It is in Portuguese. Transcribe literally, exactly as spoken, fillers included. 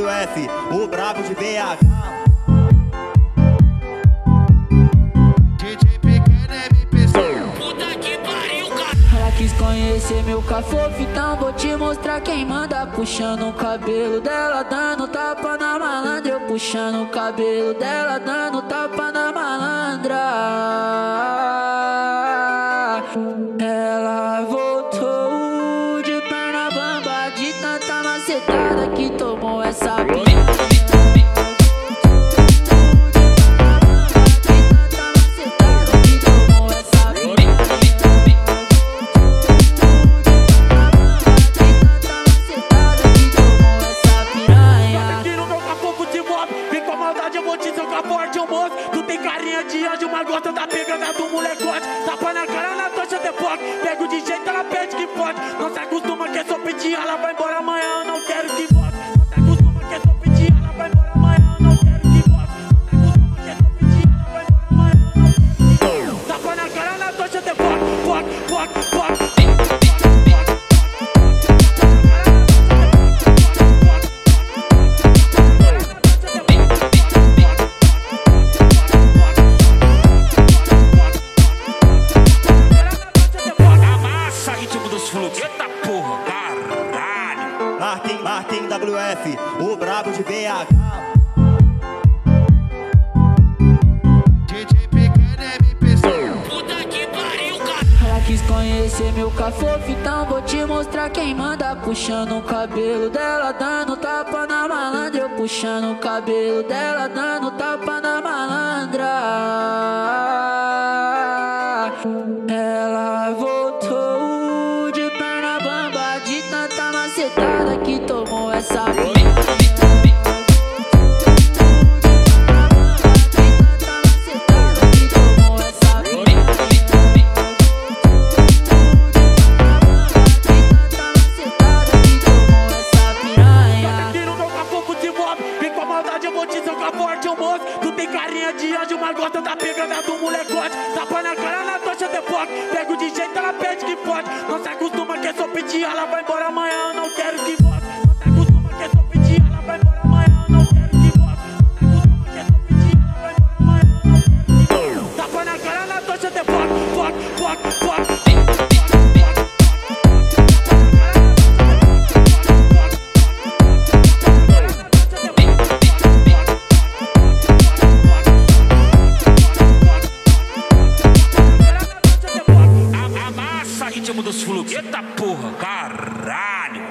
W F, o brabo de B H. Ela quis conhecer meu cafofo, então vou te mostrar quem manda. Puxando o cabelo dela, dando tapa na malandra. Eu puxando o cabelo dela, dando tapa na malandra. Ela voltou de perna bamba, de tanta macetada que tomou essa piranha. Tu tem carinha de anjo, mas gosta da pegada do molecote. Tapa na cara, na tocha de foco. Pego de jeito, ela pede que pode. Não se acostuma que é só pedir, ela vai embora amanhã, eu não quero que volte. Não se acostuma que é só pedir, ela vai embora amanhã, eu não quero que volte. Não se acostuma que é só pedir, ela vai embora amanhã, eu não quero que volte. Tapa na cara, na tocha de foco, foco, foco, foco. Eita porra, caralho. Martin, Martin W F, o brabo de B H. Puta que pariu, cara. Ela quis conhecer meu cafofo, então vou te mostrar quem manda. Puxando o cabelo dela, dando tapa na malandra. Eu puxando o cabelo dela, dando tapa na malandra. Ela voltou de perna bamba, de tanta macetada que tomou essa piranha. Tu tem carinha de anjo, mas gosta da pegada do molecote. Tapa na cara, na tocha de foco. Pego de jeito, ela pede que pode. Não se acostuma que é só pedir, ela vai embora amanhã, eu não quero que volte. Não se acostuma que é só pedir, ela vai embora amanhã, eu não quero que volte. Não se acostuma que é só pedir, ela vai embora amanhã, eu não quero que volte. Tapa na cara, na tocha de foco, foco, foco, foco. Ritmo dos fluxos. Eita porra, caralho.